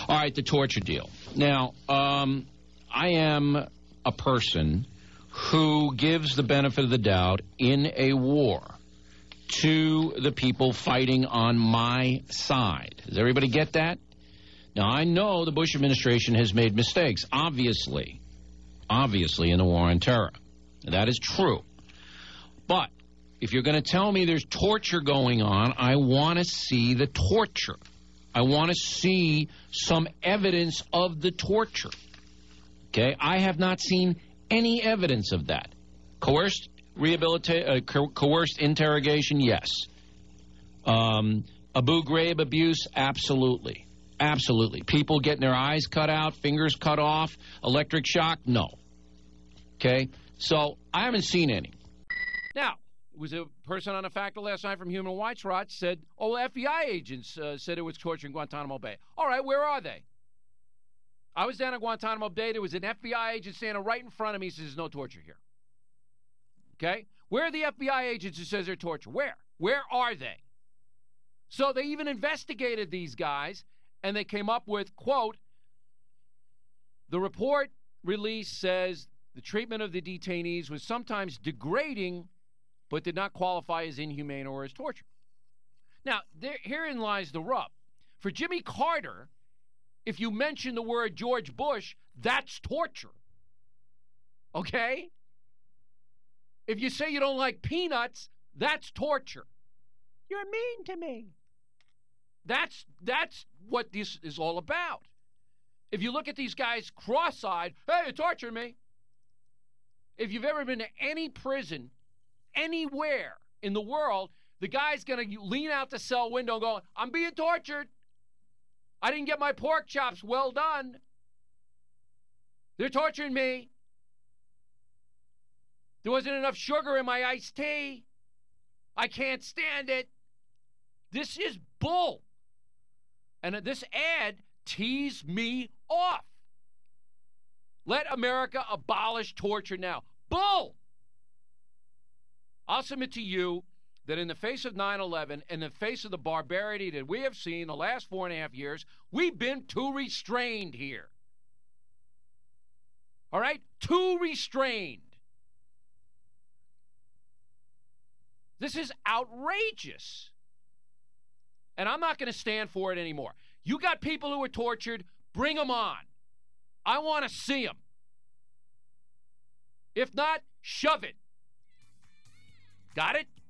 All right, the torture deal. Now, I am a person who gives the benefit of the doubt in a war to the people fighting on my side. Does everybody get that? Now, I know the Bush administration has made mistakes, obviously, in the war on terror. That is true. But if you're going to tell me there's torture going on, I want to see the torture. I want to see some evidence of the torture. Okay? I have not seen any evidence of that. Coerced coerced interrogation, yes. Abu Ghraib abuse, absolutely. Absolutely. People getting their eyes cut out, fingers cut off, electric shock, no. Okay? So I haven't seen any. Now, was a person on a factor last night from Human Rights Watch said, FBI agents said it was torture in Guantanamo Bay. All right, where are they? I was down at Guantanamo Bay. There was an FBI agent standing right in front of me. He says, there's no torture here. Okay? Where are the FBI agents who says they're torture? Where? Where are they? So they even investigated these guys, and they came up with, quote, the report release says the treatment of the detainees was sometimes degrading, but did not qualify as inhumane or as torture. Now, herein lies the rub. For Jimmy Carter, if you mention the word George Bush, that's torture. Okay? If you say you don't like peanuts, that's torture. You're mean to me. That's what this is all about. If you look at these guys cross-eyed, hey, you're torturing me. If you've ever been to any prison, anywhere in the world, the guy's going to lean out the cell window going, I'm being tortured. I didn't get my pork chops well done. They're torturing me. There wasn't enough sugar in my iced tea. I can't stand it. This is bull. And this ad teased me off. Let America abolish torture now. Bull! I'll submit to you that in the face of 9/11, in the face of the barbarity that we have seen the last 4.5 years, we've been too restrained here. All right? Too restrained. This is outrageous. And I'm not going to stand for it anymore. You got people who are tortured, bring them on. I want to see them. If not, shove it. Got it?